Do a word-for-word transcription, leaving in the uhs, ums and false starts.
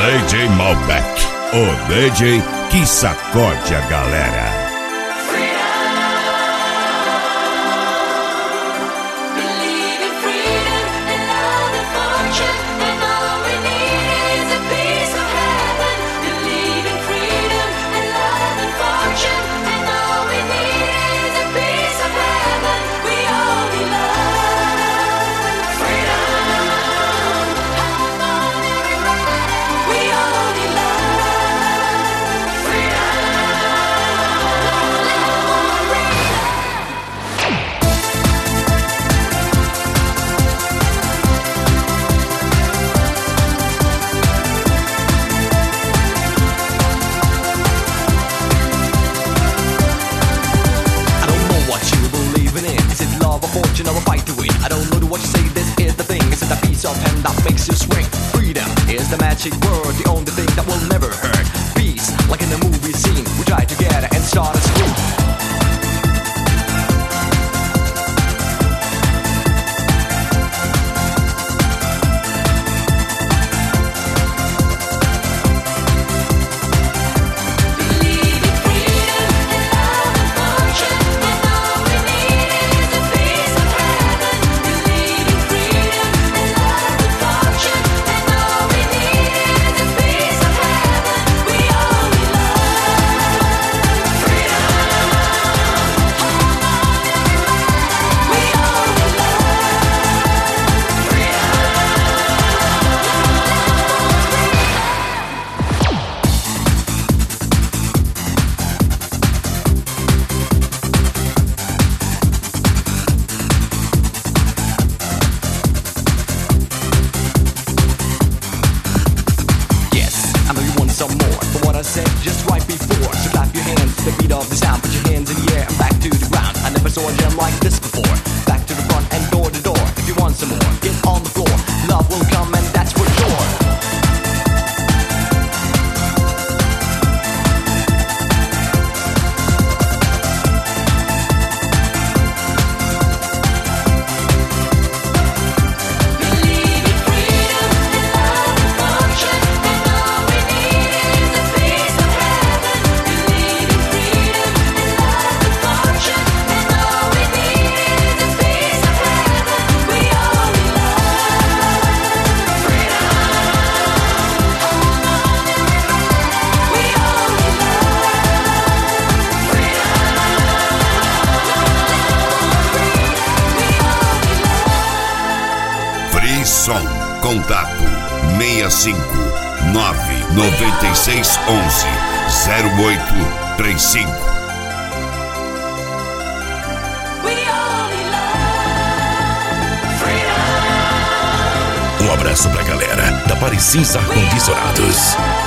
D J Malbec, o D J que sacode a galera. And that makes you swing. Freedom is the magic word, the only thing that will never hurt. Peace, like in a movie scene, we try together and start a scream. Some more from what I said just right before. So clap your hands to the beat of the sound. Put your hands in the air and back to the ground. I never saw a jam like this before. Back to the front and door to door. If you want some more, get on the floor. Love will come and that's for sure. Som, contato seis cinco nove nove seis um um zero oito três cinco. Um abraço pra galera da Parecis Ar-Condicionados.